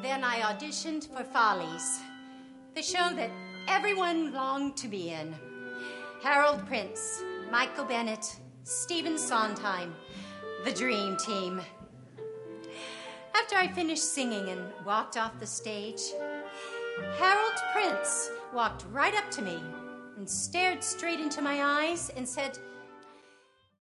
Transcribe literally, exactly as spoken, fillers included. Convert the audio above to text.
then I auditioned for Follies, the show that everyone longed to be in. Harold Prince, Michael Bennett, Stephen Sondheim, the dream team. After I finished singing and walked off the stage, Harold Prince walked right up to me and stared straight into my eyes and said,